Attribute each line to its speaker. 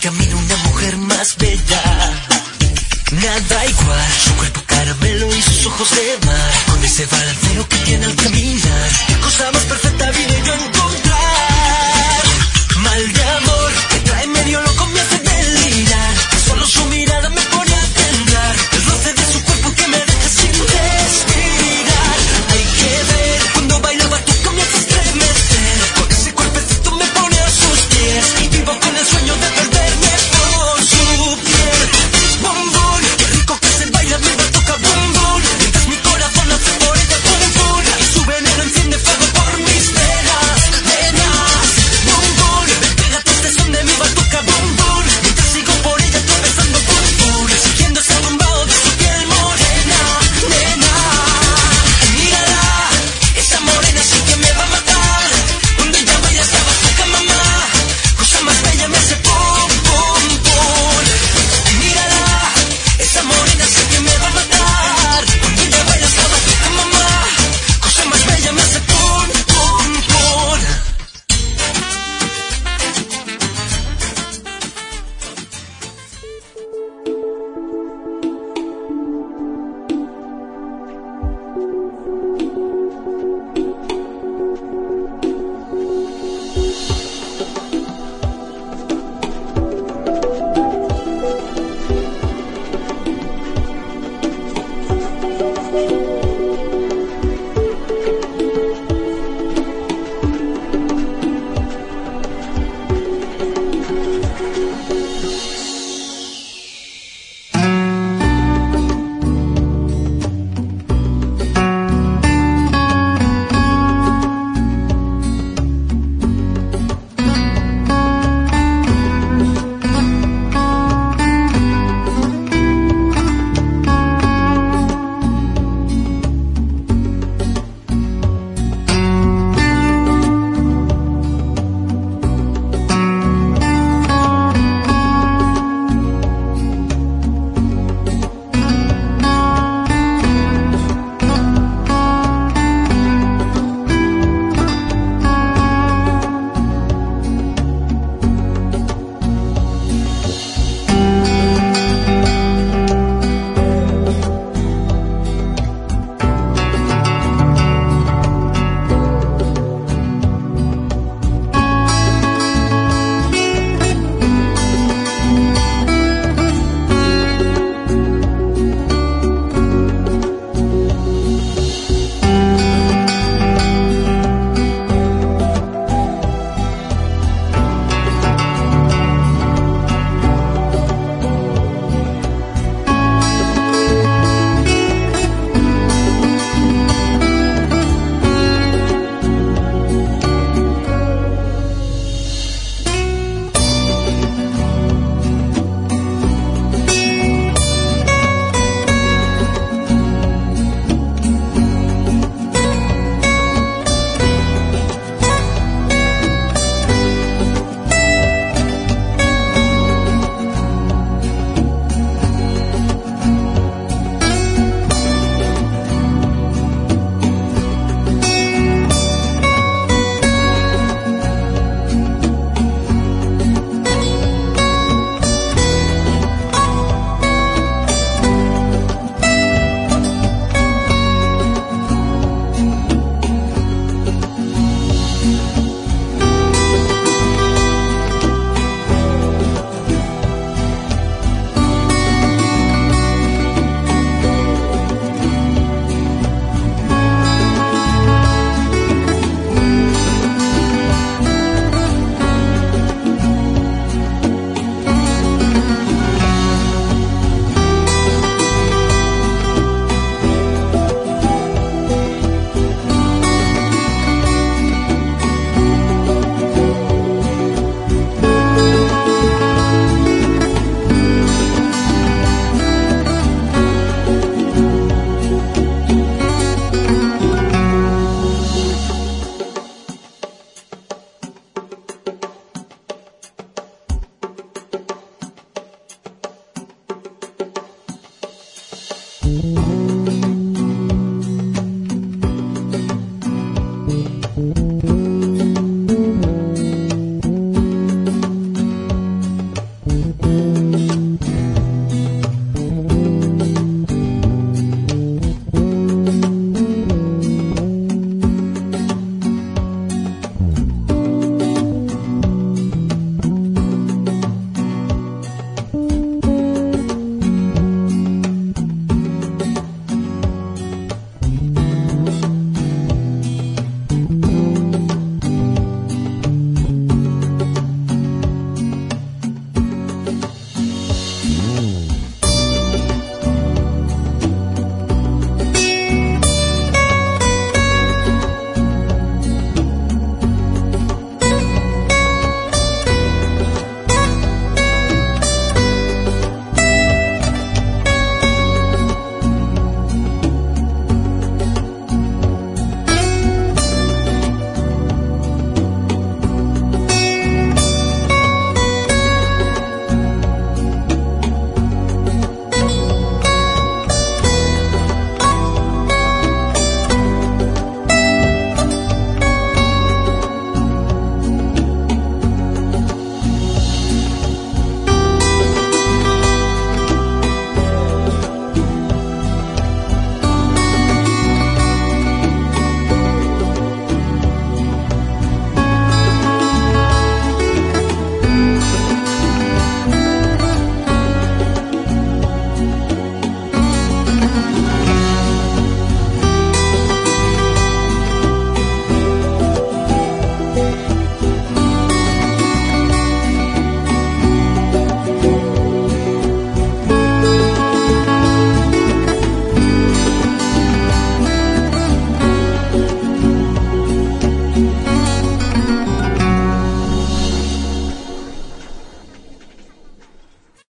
Speaker 1: camino una mujer más bella. Nada igual, su cuerpo caramelo y sus ojos de mar. Con ese balanceo que tiene al caminar, qué cosa más perfecta vine yo a encontrar. Mal de amor, que trae medio loco, me hace delirar. Solo su mirada me pone a temblar. El roce de su cuerpo que me deja sin respirar. Hay que ver, cuando baila batuca me hace estremecer. Con ese cuerpecito me pone a sus pies. Y vivo con el sueño de perderme por su piel. Bum bum, qué rico que se baila mi batuca bum bum. Mientras mi corazón hace por ella bum bum. Y su veneno enciende fuego por mis venas, venas. Bum bum, pégate este son de mi batuca bum bum. Mientras sigo por ella atravesando bum bum. Siguiendo ese bombao de su piel morena, nena. Mírala, esa morena sí que me va a matar. Cuando ella baila esa batuca mamá, cosa más bella me hace pum pum pum. Mírala, esa morena sí que me va a matar. Cuando ella baila esa batuca mamá, cosa más bella me hace pum pum pum.